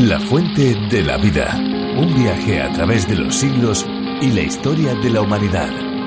La fuente de la vida. Un viaje a través de los siglos y la historia de la humanidad.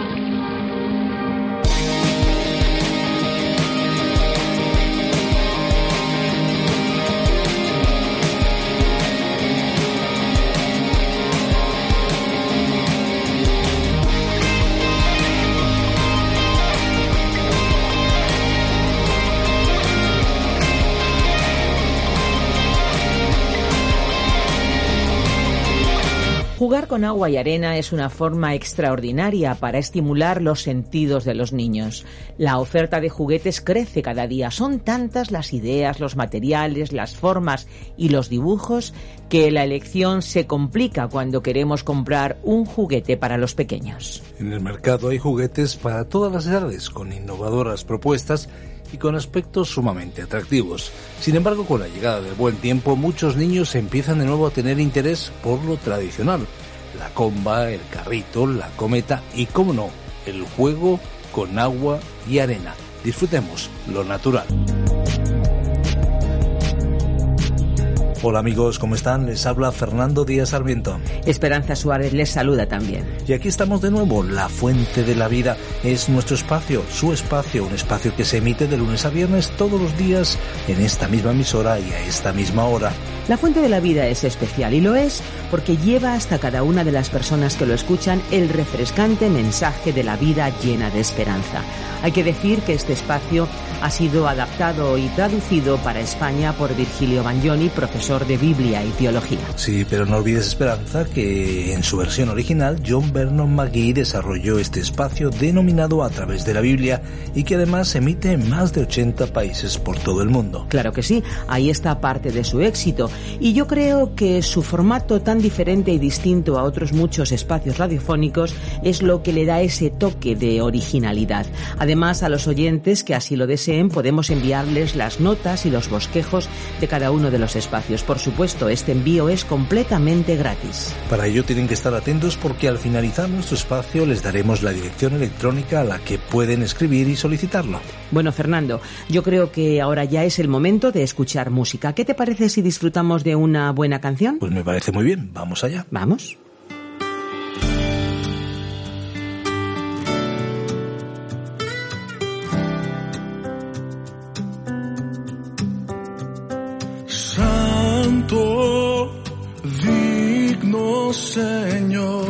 Jugar con agua y arena es una forma extraordinaria para estimular los sentidos de los niños. La oferta de juguetes crece cada día. Son tantas las ideas, los materiales, las formas y los dibujos que la elección se complica cuando queremos comprar un juguete para los pequeños. En el mercado hay juguetes para todas las edades, con innovadoras propuestas y con aspectos sumamente atractivos. Sin embargo, con la llegada del buen tiempo, muchos niños empiezan de nuevo a tener interés por lo tradicional. La comba, el carrito, la cometa y, cómo no, el juego con agua y arena. Disfrutemos lo natural. Hola amigos, ¿cómo están? Les habla Fernando Díaz Sarmiento. Esperanza Suárez les saluda también. Y aquí estamos de nuevo. La Fuente de la Vida es nuestro espacio, su espacio, un espacio que se emite de lunes a viernes todos los días en esta misma emisora y a esta misma hora. La Fuente de la Vida es especial y lo es porque lleva hasta cada una de las personas que lo escuchan el refrescante mensaje de la vida llena de esperanza. Hay que decir que este espacio ha sido adaptado y traducido para España por Virgilio Bagnoni, profesor de Biblia y Teología. Sí, pero no olvides, Esperanza, que en su versión original John Vernon McGee desarrolló este espacio denominado A Través de la Biblia y que además se emite en más de 80 países por todo el mundo. Claro que sí, ahí está parte de su éxito y yo creo que su formato tan diferente y distinto a otros muchos espacios radiofónicos es lo que le da ese toque de originalidad. Además, a los oyentes que así lo deseen podemos enviarles las notas y los bosquejos de cada uno de los espacios. Por supuesto, este envío es completamente gratis. Para ello tienen que estar atentos porque al finalizar nuestro espacio les daremos la dirección electrónica a la que pueden escribir y solicitarlo. Bueno, Fernando, yo creo que ahora ya es el momento de escuchar música. ¿Qué te parece si disfrutamos de una buena canción? Pues me parece muy bien. Vamos allá. Vamos. Santo, digno Señor,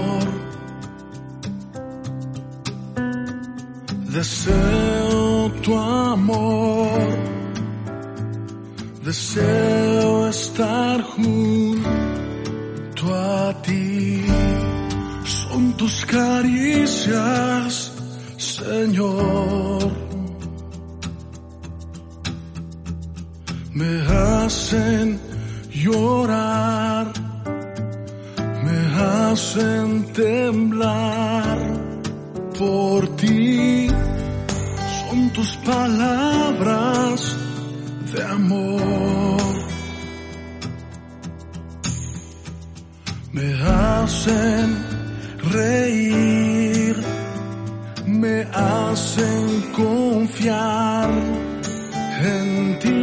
deseo tu amor, deseo estar junto a ti. Son tus caricias, Señor, me hacen llorar, me hacen temblar por ti. Son tus palabras de amor, me hacen reír, me hacen confiar en ti.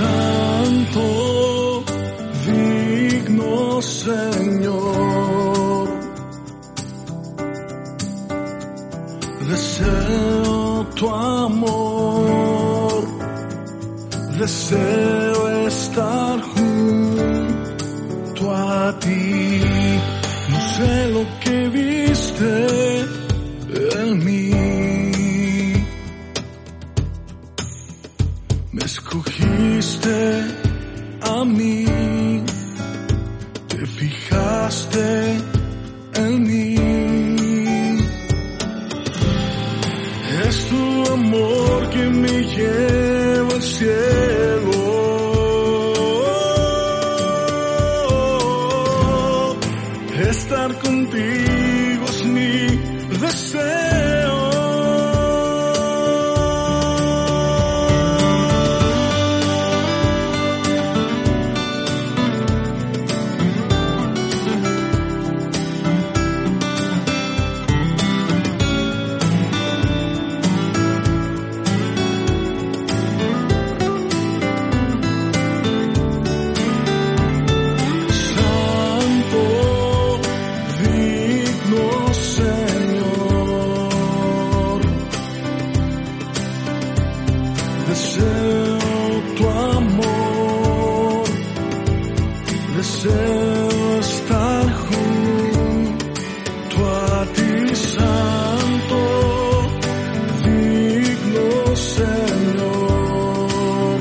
Santo, digno Señor, deseo tu amor, deseo estar junto a ti. No sé lo que viste en mí, me escogiste a mí, te fijaste en mí. Es tu amor que me lleva al cielo. Estar contigo es mi deseo. Deseo tu amor, deseo estar junto a ti, Santo, digno Señor.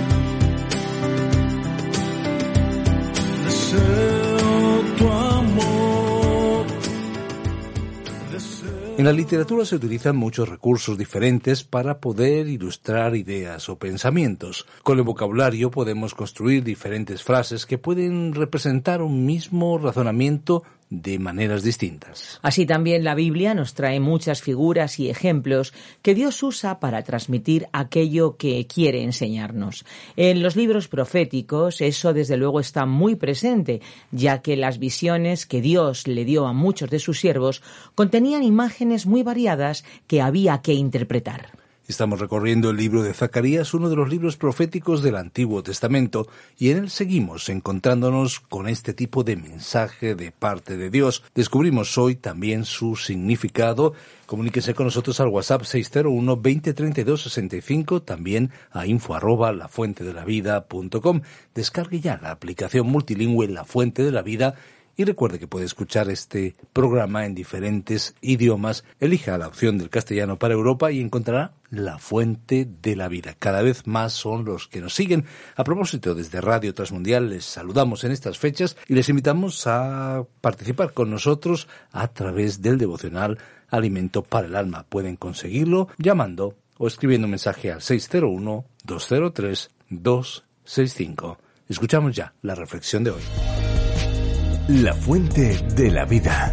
Deseo tu amor, deseo... En la literatura se utilizan muchos recursos diferentes para poder ilustrar ideas o pensamientos. Con el vocabulario podemos construir diferentes frases que pueden representar un mismo razonamiento de maneras distintas. Así también la Biblia nos trae muchas figuras y ejemplos que Dios usa para transmitir aquello que quiere enseñarnos. En los libros proféticos eso desde luego está muy presente, ya que las visiones que Dios le dio a muchos de sus siervos contenían imágenes muy variadas que había que interpretar. Estamos recorriendo el libro de Zacarías, uno de los libros proféticos del Antiguo Testamento, y en él seguimos encontrándonos con este tipo de mensaje de parte de Dios. Descubrimos hoy también su significado. Comuníquese con nosotros al WhatsApp 601-2032-65, también a info@lafuentedelavida.com. Descargue ya la aplicación multilingüe La Fuente de la Vida. Y recuerde que puede escuchar este programa en diferentes idiomas. Elija la opción del castellano para Europa y encontrará La Fuente de la Vida. Cada vez más son los que nos siguen. A propósito, desde Radio Transmundial les saludamos en estas fechas y les invitamos a participar con nosotros a través del devocional Alimento para el Alma. Pueden conseguirlo llamando o escribiendo un mensaje al 601-203-265. Escuchamos ya la reflexión de hoy. La Fuente de la Vida.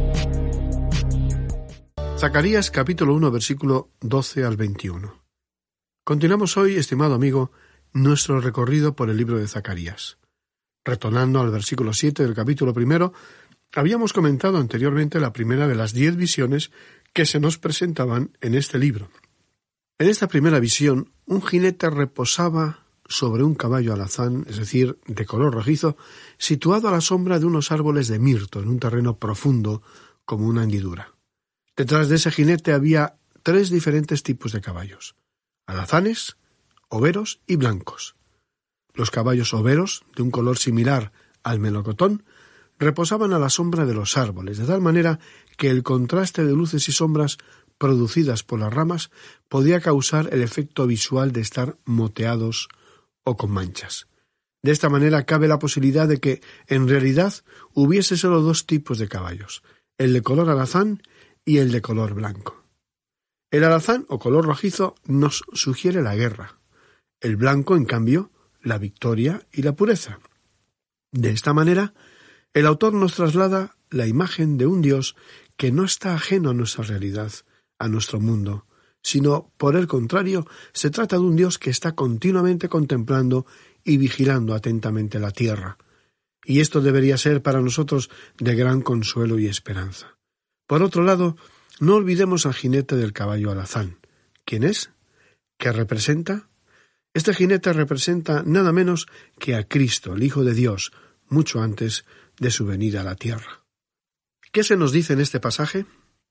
Zacarías capítulo 1, versículo 12 al 21. Continuamos hoy, estimado amigo, nuestro recorrido por el libro de Zacarías. Retornando al versículo 7 del capítulo 1, habíamos comentado anteriormente la primera de las 10 visiones que se nos presentaban en este libro. En esta primera visión, un jinete reposaba sobre un caballo alazán, es decir, de color rojizo, situado a la sombra de unos árboles de mirto en un terreno profundo como una hendidura. Detrás de ese jinete había 3 diferentes tipos de caballos: alazanes, overos y blancos. Los caballos overos, de un color similar al melocotón, reposaban a la sombra de los árboles, de tal manera que el contraste de luces y sombras producidas por las ramas podía causar el efecto visual de estar moteados o con manchas. De esta manera cabe la posibilidad de que, en realidad, hubiese solo 2 tipos de caballos, el de color alazán y el de color blanco. El alazán, o color rojizo, nos sugiere la guerra. El blanco, en cambio, la victoria y la pureza. De esta manera, el autor nos traslada la imagen de un Dios que no está ajeno a nuestra realidad, a nuestro mundo, sino, por el contrario, se trata de un Dios que está continuamente contemplando y vigilando atentamente la tierra. Y esto debería ser para nosotros de gran consuelo y esperanza. Por otro lado, no olvidemos al jinete del caballo alazán. ¿Quién es? ¿Qué representa? Este jinete representa nada menos que a Cristo, el Hijo de Dios, mucho antes de su venida a la tierra. ¿Qué se nos dice en este pasaje?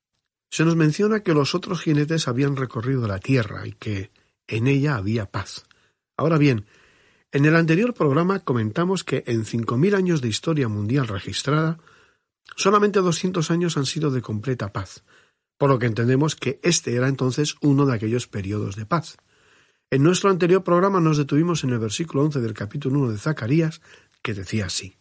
Se nos menciona que los otros jinetes habían recorrido la tierra y que en ella había paz. Ahora bien, en el anterior programa comentamos que en 5.000 años de historia mundial registrada, solamente 200 años han sido de completa paz, por lo que entendemos que este era entonces uno de aquellos periodos de paz. En nuestro anterior programa nos detuvimos en el versículo 11 del capítulo 1 de Zacarías, que decía así: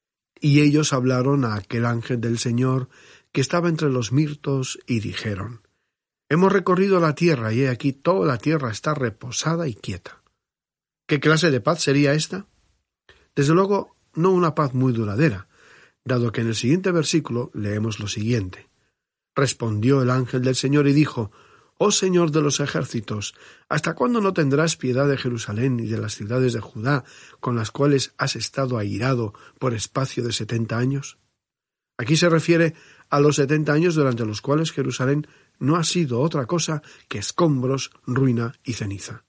«Y ellos hablaron a aquel ángel del Señor que estaba entre los mirtos, y dijeron: Hemos recorrido la tierra, y he aquí toda la tierra está reposada y quieta». ¿Qué clase de paz sería esta? Desde luego, no una paz muy duradera, dado que en el siguiente versículo leemos lo siguiente: «Respondió el ángel del Señor y dijo: Oh Señor de los ejércitos, ¿hasta cuándo no tendrás piedad de Jerusalén y de las ciudades de Judá, con las cuales has estado airado por espacio de 70 años? Aquí se refiere a los 70 años durante los cuales Jerusalén no ha sido otra cosa que escombros, ruina y ceniza.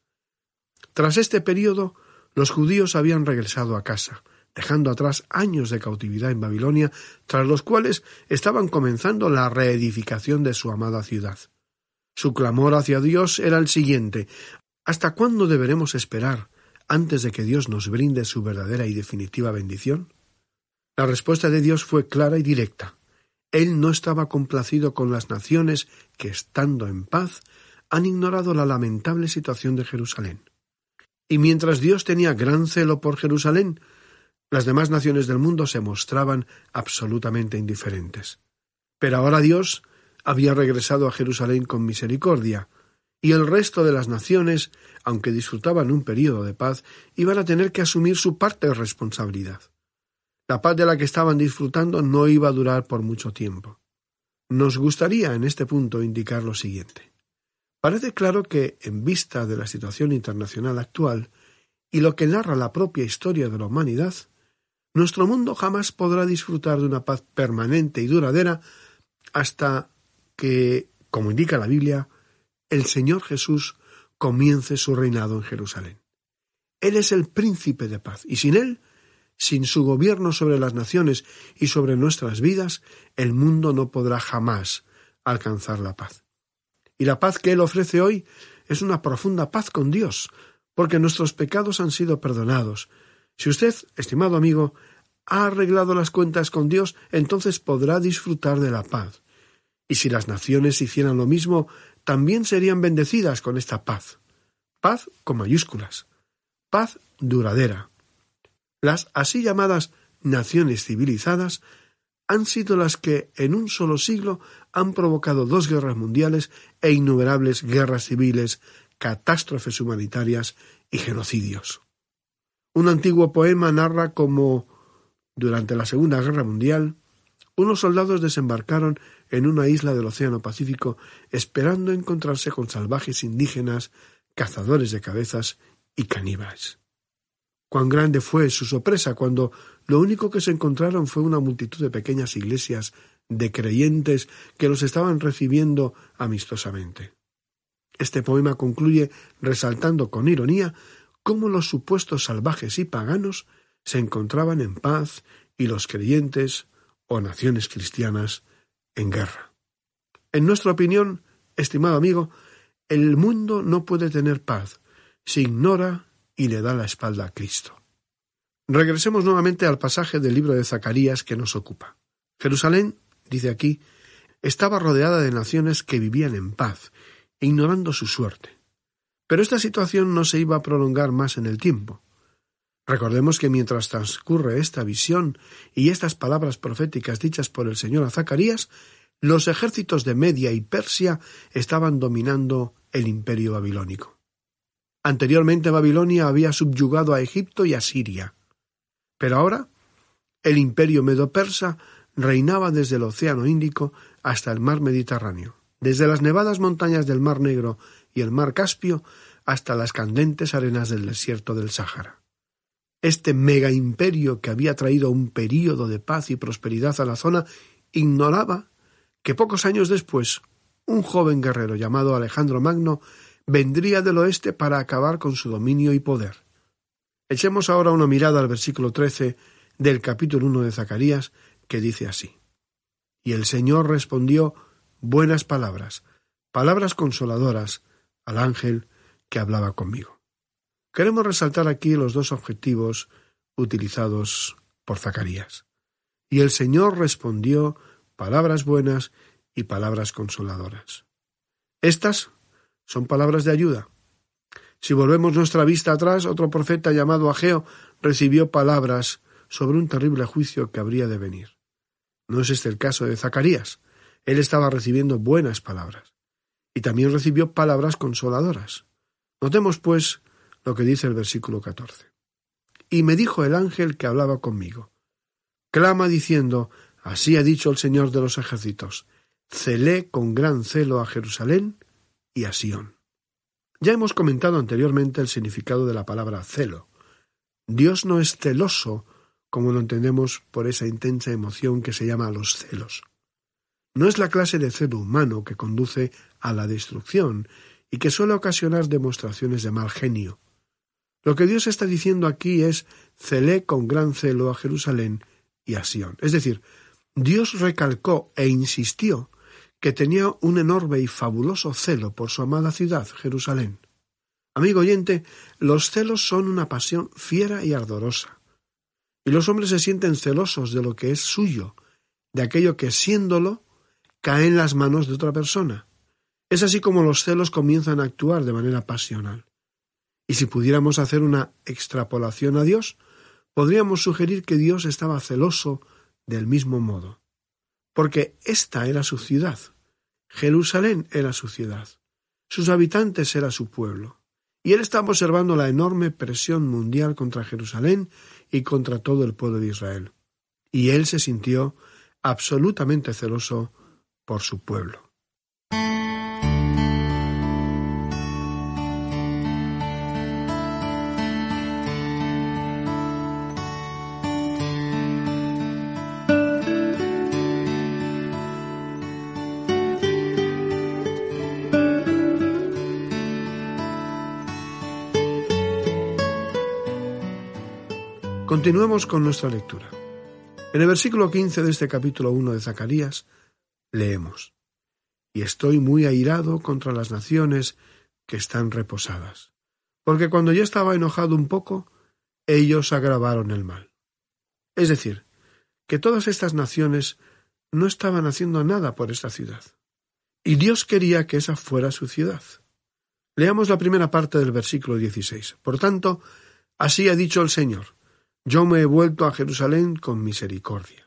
Tras este período, los judíos habían regresado a casa, dejando atrás años de cautividad en Babilonia, tras los cuales estaban comenzando la reedificación de su amada ciudad. Su clamor hacia Dios era el siguiente: ¿Hasta cuándo deberemos esperar antes de que Dios nos brinde su verdadera y definitiva bendición? La respuesta de Dios fue clara y directa. Él no estaba complacido con las naciones que, estando en paz, han ignorado la lamentable situación de Jerusalén. Y mientras Dios tenía gran celo por Jerusalén, las demás naciones del mundo se mostraban absolutamente indiferentes. Pero ahora Dios había regresado a Jerusalén con misericordia, y el resto de las naciones, aunque disfrutaban un período de paz, iban a tener que asumir su parte de responsabilidad. La paz de la que estaban disfrutando no iba a durar por mucho tiempo. Nos gustaría en este punto indicar lo siguiente. Parece claro que, en vista de la situación internacional actual y lo que narra la propia historia de la humanidad, nuestro mundo jamás podrá disfrutar de una paz permanente y duradera hasta que, como indica la Biblia, el Señor Jesús comience su reinado en Jerusalén. Él es el príncipe de paz, y sin Él, sin su gobierno sobre las naciones y sobre nuestras vidas, el mundo no podrá jamás alcanzar la paz. Y la paz que Él ofrece hoy es una profunda paz con Dios, porque nuestros pecados han sido perdonados. Si usted, estimado amigo, ha arreglado las cuentas con Dios, entonces podrá disfrutar de la paz. Y si las naciones hicieran lo mismo, también serían bendecidas con esta paz. Paz con mayúsculas. Paz duradera. Las así llamadas naciones civilizadas han sido las que en un solo siglo han provocado 2 guerras mundiales e innumerables guerras civiles, catástrofes humanitarias y genocidios. Un antiguo poema narra cómo, durante la Segunda Guerra Mundial, unos soldados desembarcaron en una isla del Océano Pacífico esperando encontrarse con salvajes indígenas, cazadores de cabezas y caníbales. Cuán grande fue su sorpresa cuando lo único que se encontraron fue una multitud de pequeñas iglesias de creyentes que los estaban recibiendo amistosamente. Este poema concluye resaltando con ironía cómo los supuestos salvajes y paganos se encontraban en paz y los creyentes o naciones cristianas en guerra. En nuestra opinión, estimado amigo, el mundo no puede tener paz si ignora y le da la espalda a Cristo. Regresemos nuevamente al pasaje del libro de Zacarías que nos ocupa. Jerusalén, dice aquí, estaba rodeada de naciones que vivían en paz, ignorando su suerte. Pero esta situación no se iba a prolongar más en el tiempo. Recordemos que mientras transcurre esta visión y estas palabras proféticas dichas por el Señor a Zacarías, los ejércitos de Media y Persia estaban dominando el imperio babilónico. Anteriormente Babilonia había subyugado a Egipto y a Siria, pero ahora el imperio medo-persa reinaba desde el Océano Índico hasta el mar Mediterráneo, desde las nevadas montañas del Mar Negro y el Mar Caspio hasta las candentes arenas del desierto del Sáhara. Este mega imperio que había traído un período de paz y prosperidad a la zona ignoraba que pocos años después un joven guerrero llamado Alejandro Magno vendría del oeste para acabar con su dominio y poder. Echemos ahora una mirada al versículo 13 del capítulo 1 de Zacarías, que dice así: Y el Señor respondió buenas palabras, palabras consoladoras, al ángel que hablaba conmigo. Queremos resaltar aquí los 2 objetivos utilizados por Zacarías. Y el Señor respondió palabras buenas y palabras consoladoras. Estas son palabras de ayuda. Si volvemos nuestra vista atrás, otro profeta llamado Ageo recibió palabras sobre un terrible juicio que habría de venir. No es este el caso de Zacarías. Él estaba recibiendo buenas palabras. Y también recibió palabras consoladoras. Notemos, pues, lo que dice el versículo 14. Y me dijo el ángel que hablaba conmigo: clama diciendo, así ha dicho el Señor de los ejércitos, celé con gran celo a Jerusalén y a Sión. Ya hemos comentado anteriormente el significado de la palabra celo. Dios no es celoso, como lo entendemos por esa intensa emoción que se llama los celos. No es la clase de celo humano que conduce a la destrucción y que suele ocasionar demostraciones de mal genio. Lo que Dios está diciendo aquí es: celé con gran celo a Jerusalén y a Sión. Es decir, Dios recalcó e insistió que tenía un enorme y fabuloso celo por su amada ciudad, Jerusalén. Amigo oyente, los celos son una pasión fiera y ardorosa. Y los hombres se sienten celosos de lo que es suyo, de aquello que, siéndolo, cae en las manos de otra persona. Es así como los celos comienzan a actuar de manera pasional. Y si pudiéramos hacer una extrapolación a Dios, podríamos sugerir que Dios estaba celoso del mismo modo. Porque esta era su ciudad. Jerusalén era su ciudad. Sus habitantes era su pueblo. Y él estaba observando la enorme presión mundial contra Jerusalén y contra todo el pueblo de Israel. Y él se sintió absolutamente celoso por su pueblo. Continuemos con nuestra lectura. En el versículo 15 de este capítulo 1 de Zacarías, leemos: «Y estoy muy airado contra las naciones que están reposadas, porque cuando ya estaba enojado un poco, ellos agravaron el mal». Es decir, que todas estas naciones no estaban haciendo nada por esta ciudad. Y Dios quería que esa fuera su ciudad. Leamos la primera parte del versículo 16. «Por tanto, así ha dicho el Señor: yo me he vuelto a Jerusalén con misericordia».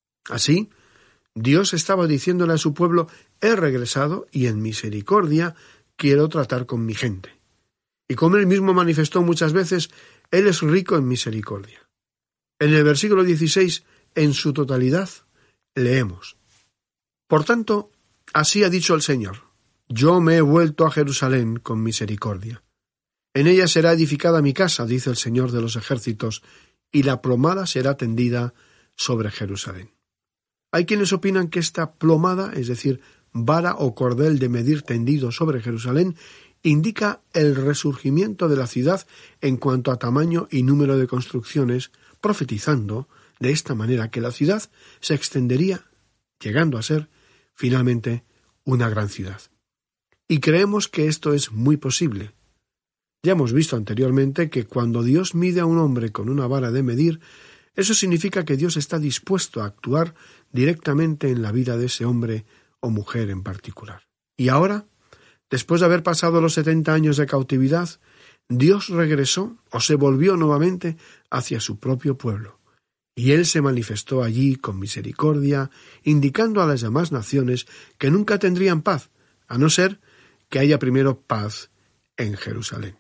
Así, Dios estaba diciéndole a su pueblo: he regresado y en misericordia quiero tratar con mi gente. Y como él mismo manifestó muchas veces, él es rico en misericordia. En el versículo 16, en su totalidad, leemos: «Por tanto, así ha dicho el Señor: yo me he vuelto a Jerusalén con misericordia. En ella será edificada mi casa, dice el Señor de los ejércitos, y la plomada será tendida sobre Jerusalén». Hay quienes opinan que esta plomada, es decir, vara o cordel de medir tendido sobre Jerusalén, indica el resurgimiento de la ciudad en cuanto a tamaño y número de construcciones, profetizando de esta manera que la ciudad se extendería, llegando a ser, finalmente, una gran ciudad. Y creemos que esto es muy posible. Ya hemos visto anteriormente que cuando Dios mide a un hombre con una vara de medir, eso significa que Dios está dispuesto a actuar directamente en la vida de ese hombre o mujer en particular. Y ahora, después de haber pasado los 70 años de cautividad, Dios regresó o se volvió nuevamente hacia su propio pueblo. Y Él se manifestó allí con misericordia, indicando a las demás naciones que nunca tendrían paz, a no ser que haya primero paz en Jerusalén.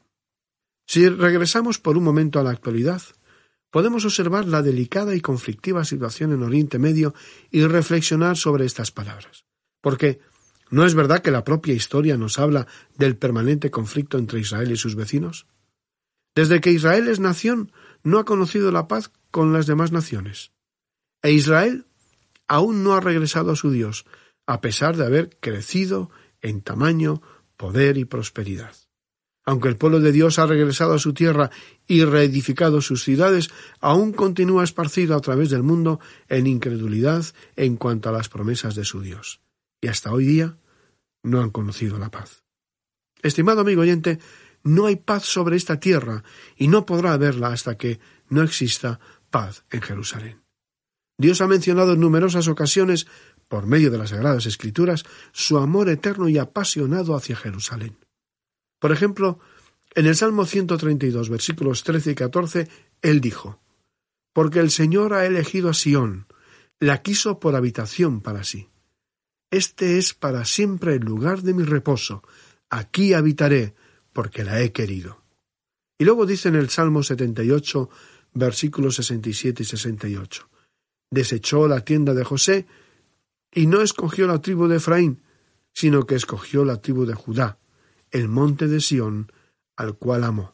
Si regresamos por un momento a la actualidad, podemos observar la delicada y conflictiva situación en Oriente Medio y reflexionar sobre estas palabras. Porque ¿no es verdad que la propia historia nos habla del permanente conflicto entre Israel y sus vecinos? Desde que Israel es nación, no ha conocido la paz con las demás naciones. E Israel aún no ha regresado a su Dios, a pesar de haber crecido en tamaño, poder y prosperidad. Aunque el pueblo de Dios ha regresado a su tierra y reedificado sus ciudades, aún continúa esparcido a través del mundo en incredulidad en cuanto a las promesas de su Dios. Y hasta hoy día no han conocido la paz. Estimado amigo oyente, no hay paz sobre esta tierra y no podrá haberla hasta que no exista paz en Jerusalén. Dios ha mencionado en numerosas ocasiones, por medio de las Sagradas Escrituras, su amor eterno y apasionado hacia Jerusalén. Por ejemplo, en el Salmo 132, versículos 13 y 14, él dijo: «Porque el Señor ha elegido a Sión, la quiso por habitación para sí. Este es para siempre el lugar de mi reposo, aquí habitaré, porque la he querido». Y luego dice en el Salmo 78, versículos 67 y 68, «Desechó la tienda de José, y no escogió la tribu de Efraín, sino que escogió la tribu de Judá, el monte de Sión, al cual amó».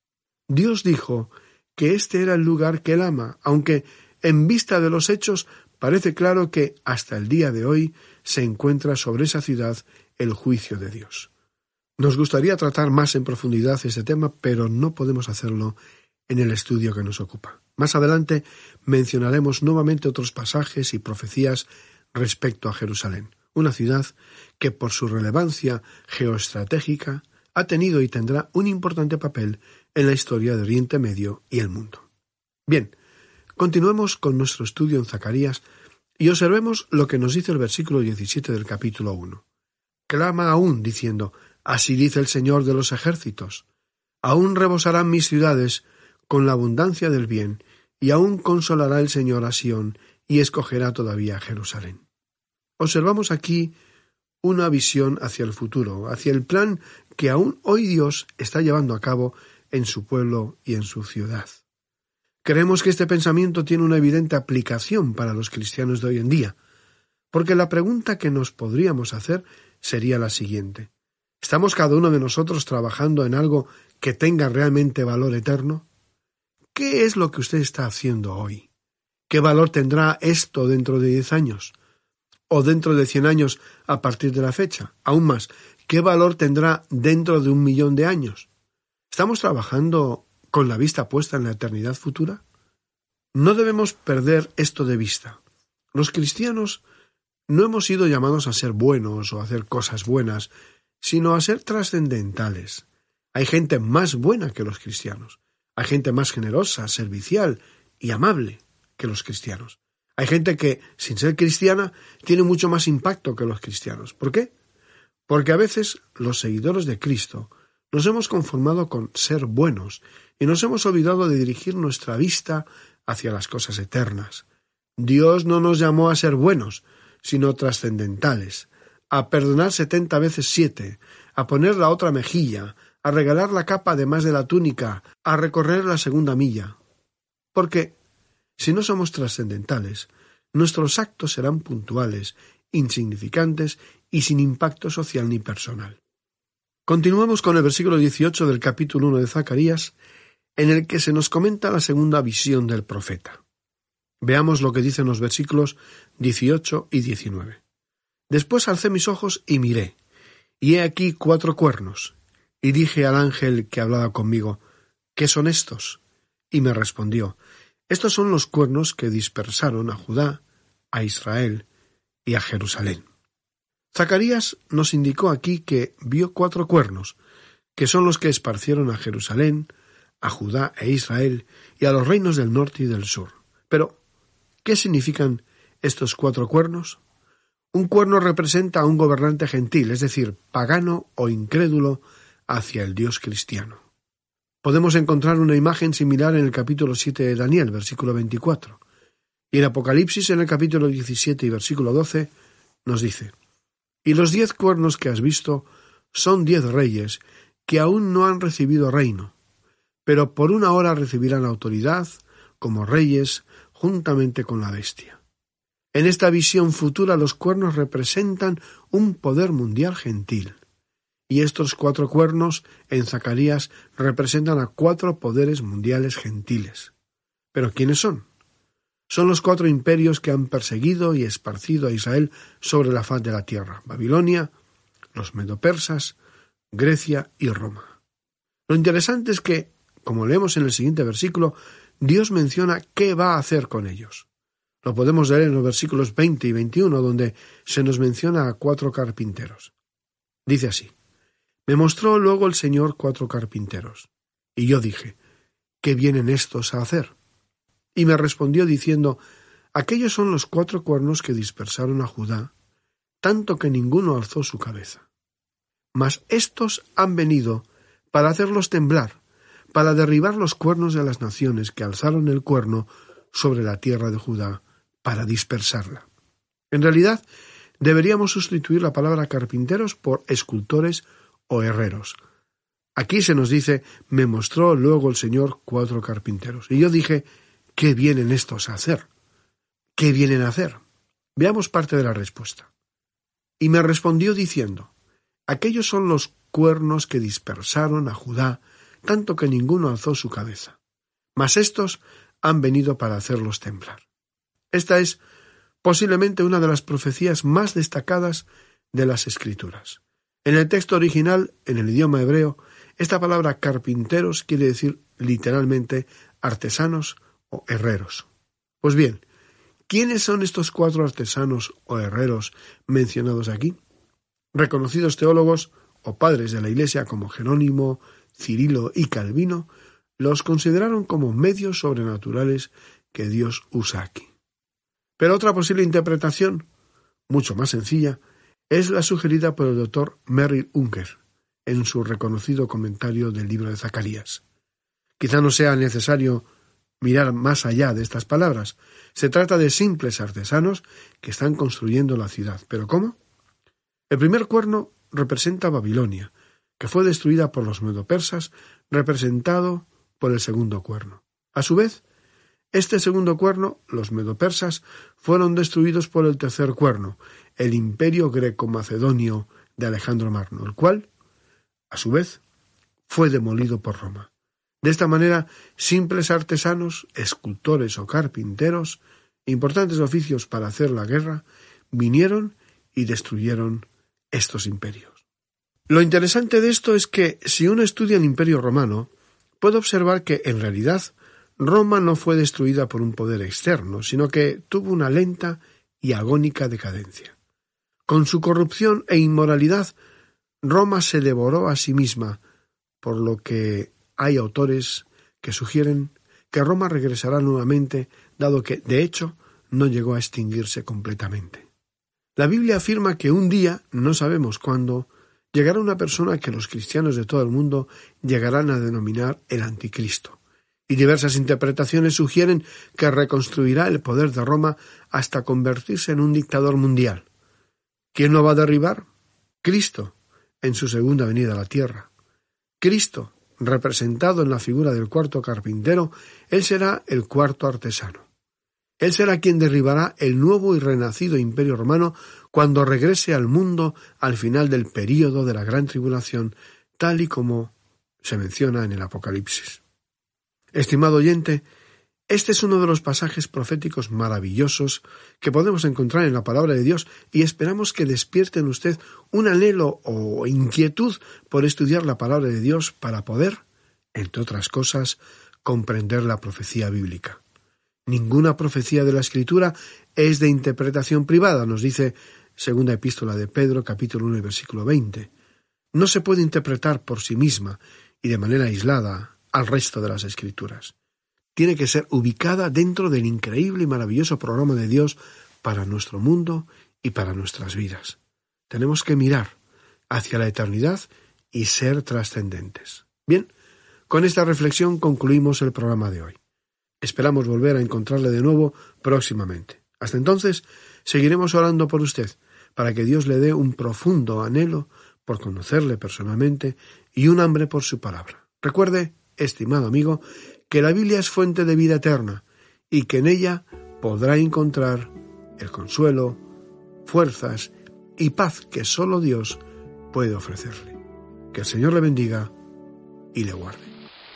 Dios dijo que este era el lugar que él ama, aunque en vista de los hechos parece claro que hasta el día de hoy se encuentra sobre esa ciudad el juicio de Dios. Nos gustaría tratar más en profundidad este tema, pero no podemos hacerlo en el estudio que nos ocupa. Más adelante mencionaremos nuevamente otros pasajes y profecías respecto a Jerusalén, una ciudad que por su relevancia geoestratégica ha tenido y tendrá un importante papel en la historia de Oriente Medio y el mundo. Bien, continuemos con nuestro estudio en Zacarías y observemos lo que nos dice el versículo 17 del capítulo 1. Clama aún, diciendo: así dice el Señor de los ejércitos, aún rebosarán mis ciudades con la abundancia del bien, y aún consolará el Señor a Sión, y escogerá todavía a Jerusalén. Observamos aquí una visión hacia el futuro, hacia el plan que aún hoy Dios está llevando a cabo en su pueblo y en su ciudad. Creemos que este pensamiento tiene una evidente aplicación para los cristianos de hoy en día, porque la pregunta que nos podríamos hacer sería la siguiente: ¿estamos cada uno de nosotros trabajando en algo que tenga realmente valor eterno? ¿Qué es lo que usted está haciendo hoy? ¿Qué valor tendrá esto dentro de 10 años? ¿O dentro de 100 años a partir de la fecha? Aún más, ¿qué valor tendrá dentro de 1.000.000 de años? ¿Estamos trabajando con la vista puesta en la eternidad futura? No debemos perder esto de vista. Los cristianos no hemos sido llamados a ser buenos o a hacer cosas buenas, sino a ser trascendentales. Hay gente más buena que los cristianos. Hay gente más generosa, servicial y amable que los cristianos. Hay gente que, sin ser cristiana, tiene mucho más impacto que los cristianos. ¿Por qué? Porque a veces los seguidores de Cristo nos hemos conformado con ser buenos y nos hemos olvidado de dirigir nuestra vista hacia las cosas eternas. Dios no nos llamó a ser buenos, sino trascendentales, a perdonar 70 veces 7, a poner la otra mejilla, a regalar la capa además de la túnica, a recorrer la segunda milla. Porque si no somos trascendentales, nuestros actos serán puntuales, insignificantes y sin impacto social ni personal. Continuamos con el versículo 18 del capítulo 1 de Zacarías, en el que se nos comenta la segunda visión del profeta. Veamos lo que dicen los versículos 18 y 19. Después alcé mis ojos y miré, y he aquí 4 cuernos, y dije al ángel que hablaba conmigo: ¿qué son estos? Y me respondió: estos son los cuernos que dispersaron a Judá, a Israel y a Jerusalén. Zacarías nos indicó aquí que vio 4 cuernos, que son los que esparcieron a Jerusalén, a Judá e Israel y a los reinos del norte y del sur. Pero, ¿qué significan estos 4 cuernos? Un cuerno representa a un gobernante gentil, es decir, pagano o incrédulo hacia el Dios cristiano. Podemos encontrar una imagen similar en el capítulo 7 de Daniel, versículo 24. Y en Apocalipsis, en el capítulo 17 y versículo 12, nos dice: y los 10 cuernos que has visto son 10 reyes que aún no han recibido reino, pero por una hora recibirán autoridad como reyes juntamente con la bestia. En esta visión futura los cuernos representan un poder mundial gentil. Y estos 4 cuernos en Zacarías representan a 4 poderes mundiales gentiles. ¿Pero quiénes son? Son los 4 imperios que han perseguido y esparcido a Israel sobre la faz de la tierra: Babilonia, los medopersas, Grecia y Roma. Lo interesante es que, como leemos en el siguiente versículo, Dios menciona qué va a hacer con ellos. Lo podemos leer en los versículos 20 y 21, donde se nos menciona a 4 carpinteros. Dice así: me mostró luego el Señor 4 carpinteros, y yo dije: ¿qué vienen estos a hacer? Y me respondió diciendo: aquellos son los 4 cuernos que dispersaron a Judá, tanto que ninguno alzó su cabeza. Mas estos han venido para hacerlos temblar, para derribar los cuernos de las naciones que alzaron el cuerno sobre la tierra de Judá, para dispersarla. En realidad, deberíamos sustituir la palabra carpinteros por escultores o herreros. Aquí se nos dice: me mostró luego el Señor 4 carpinteros. Y yo dije: ¿qué vienen estos a hacer? ¿Qué vienen a hacer? Veamos parte de la respuesta. Y me respondió diciendo: aquellos son los cuernos que dispersaron a Judá, tanto que ninguno alzó su cabeza. Mas estos han venido para hacerlos temblar. Esta es posiblemente una de las profecías más destacadas de las Escrituras. En el texto original, en el idioma hebreo, esta palabra carpinteros quiere decir literalmente artesanos o herreros. Pues bien, ¿quiénes son estos 4 artesanos o herreros mencionados aquí? Reconocidos teólogos o padres de la Iglesia como Jerónimo, Cirilo y Calvino los consideraron como medios sobrenaturales que Dios usa aquí. Pero otra posible interpretación, mucho más sencilla, es la sugerida por el doctor Merrill Unger en su reconocido comentario del libro de Zacarías. Quizá no sea necesario mirar más allá de estas palabras. Se trata de simples artesanos que están construyendo la ciudad. ¿Pero cómo? El primer cuerno representa Babilonia, que fue destruida por los medopersas, representado por el segundo cuerno. A su vez, este segundo cuerno, los medopersas, fueron destruidos por el tercer cuerno, el imperio greco-macedonio de Alejandro Magno, el cual, a su vez, fue demolido por Roma. De esta manera, simples artesanos, escultores o carpinteros, importantes oficios para hacer la guerra, vinieron y destruyeron estos imperios. Lo interesante de esto es que, si uno estudia el Imperio Romano, puede observar que, en realidad, Roma no fue destruida por un poder externo, sino que tuvo una lenta y agónica decadencia. Con su corrupción e inmoralidad, Roma se devoró a sí misma, por lo que hay autores que sugieren que Roma regresará nuevamente, dado que, de hecho, no llegó a extinguirse completamente. La Biblia afirma que un día, no sabemos cuándo, llegará una persona que los cristianos de todo el mundo llegarán a denominar el Anticristo. Y diversas interpretaciones sugieren que reconstruirá el poder de Roma hasta convertirse en un dictador mundial. ¿Quién lo va a derribar? Cristo, en su segunda venida a la tierra. Cristo, representado en la figura del cuarto carpintero, él será el cuarto artesano. Él será quien derribará el nuevo y renacido Imperio Romano cuando regrese al mundo al final del período de la Gran Tribulación, tal y como se menciona en el Apocalipsis. Estimado oyente, este es uno de los pasajes proféticos maravillosos que podemos encontrar en la palabra de Dios y esperamos que despierte en usted un anhelo o inquietud por estudiar la palabra de Dios para poder, entre otras cosas, comprender la profecía bíblica. Ninguna profecía de la Escritura es de interpretación privada, nos dice segunda epístola de Pedro, capítulo 1, versículo 20. No se puede interpretar por sí misma y de manera aislada al resto de las Escrituras. Tiene que ser ubicada dentro del increíble y maravilloso programa de Dios para nuestro mundo y para nuestras vidas. Tenemos que mirar hacia la eternidad y ser trascendentes. Bien, con esta reflexión concluimos el programa de hoy. Esperamos volver a encontrarle de nuevo próximamente. Hasta entonces, seguiremos orando por usted, para que Dios le dé un profundo anhelo por conocerle personalmente y un hambre por su palabra. Recuerde, estimado amigo, que la Biblia es fuente de vida eterna y que en ella podrá encontrar el consuelo, fuerzas y paz que solo Dios puede ofrecerle. Que el Señor le bendiga y le guarde.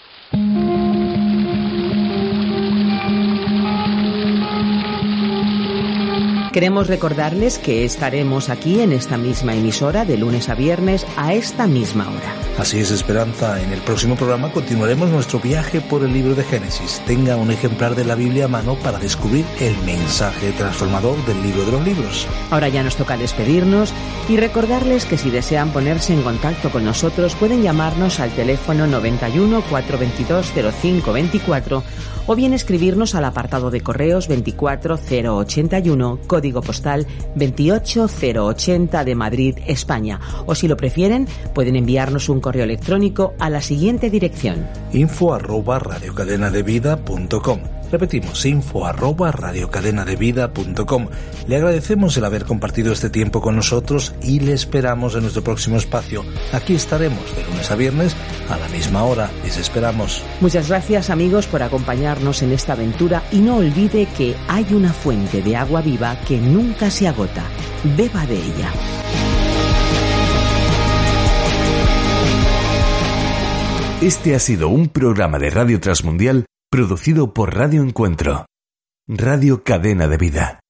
Queremos recordarles que estaremos aquí en esta misma emisora de lunes a viernes a esta misma hora. Así es, Esperanza. En el próximo programa continuaremos nuestro viaje por el libro de Génesis. Tenga un ejemplar de la Biblia a mano para descubrir el mensaje transformador del libro de los libros. Ahora ya nos toca despedirnos y recordarles que si desean ponerse en contacto con nosotros pueden llamarnos al teléfono 91 422 0524 o bien escribirnos al apartado de correos 24081, código postal 28080 de Madrid, España. O si lo prefieren, pueden enviarnos un correo electrónico a la siguiente dirección: info@radiocadenadevida.com. Repetimos, info@radiocadenadevida.com. Le agradecemos el haber compartido este tiempo con nosotros y le esperamos en nuestro próximo espacio. Aquí estaremos de lunes a viernes a la misma hora. Les esperamos. Muchas gracias, amigos, por acompañarnos en esta aventura y no olvide que hay una fuente de agua viva que nunca se agota. Beba de ella. Este ha sido un programa de Radio Transmundial producido por Radio Encuentro, Radio Cadena de Vida.